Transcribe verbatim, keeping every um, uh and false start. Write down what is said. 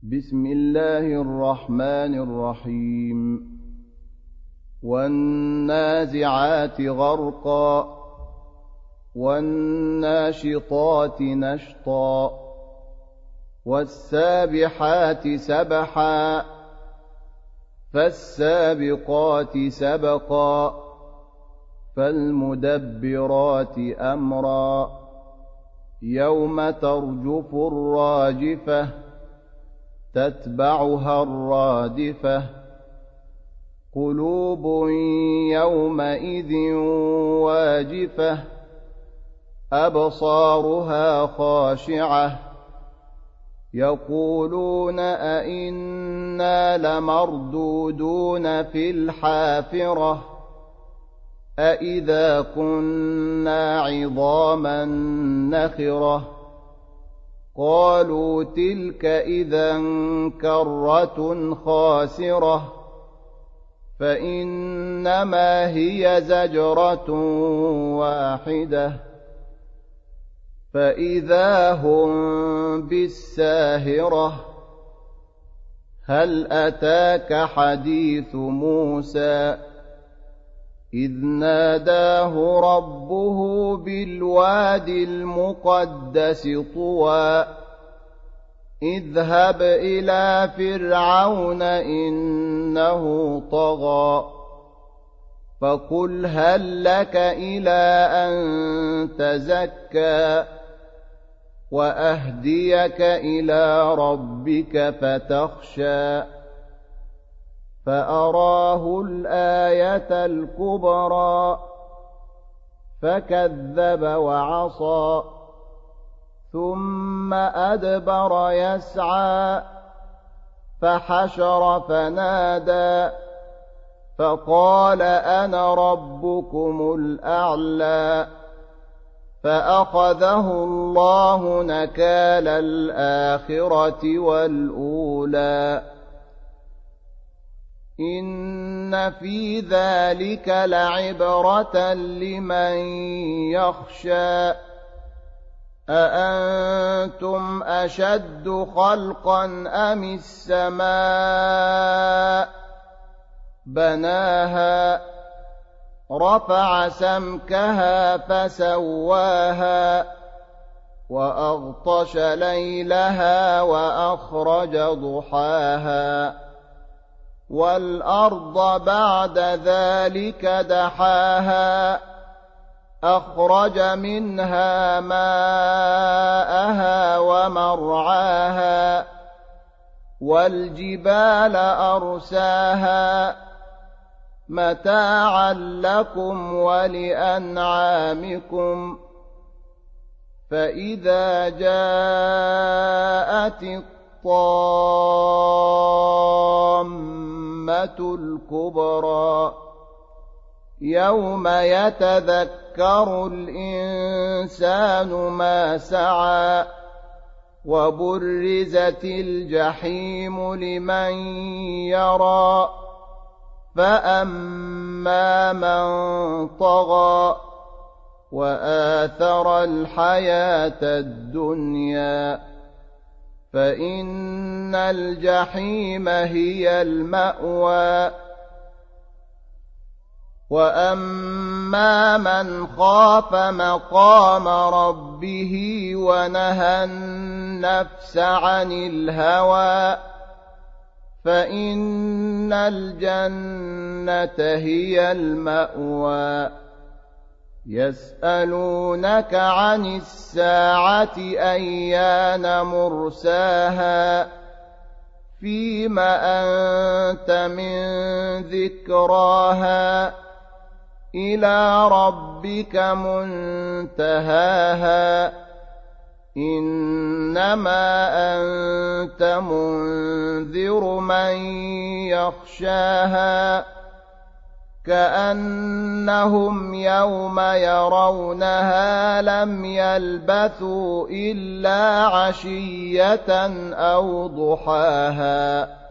بسم الله الرحمن الرحيم والنازعات غرقا والناشطات نشطا والسابحات سبحا فالسابقات سبقا فالمدبرات أمرا يوم ترجف الراجفة تتبعها الرادفة قلوب يومئذ واجفة أبصارها خاشعة يقولون أئنا لمردودون في الحافرة أئذا كنا عظاما نخرة قالوا تلك إذا كرة خاسرة فإنما هي زجرة واحدة فإذا هم بالساهرة هل أتاك حديث موسى إذ ناداه ربه بالواد المقدس طوى اذهب إلى فرعون إنه طغى فقل هل لك إلى أن تزكى وأهديك إلى ربك فتخشى فأراه الآية الكبرى فكذب وعصى ثم أدبر يسعى فحشر فنادى فقال أنا ربكم الأعلى فأخذه الله نكال الآخرة والأولى إن في ذلك لعبرة لمن يخشى أأنتم أشد خلقا أم السماء بناها رفع سمكها فسواها وأغطش ليلها وأخرج ضحاها والأرض بعد ذلك دحاها أخرج منها ماءها ومرعاها والجبال أرساها متاعا لكم ولأنعامكم فإذا جاءت الطامة الكبرى يوم يتذكر الإنسان ما سعى وبرزت الجحيم لمن يرى فأما من طغى وآثر الحياة الدنيا فإن الجحيم هي المأوى وأما من خاف مقام ربه ونهى النفس عن الهوى فإن الجنة هي المأوى يسألونك عن الساعة أيان مرساها فيم أنت من ذكراها إلى ربك منتهاها إنما أنت منذر من يخشاها كأنهم يوم يرونها لم يلبثوا إلا عشية أو ضحاها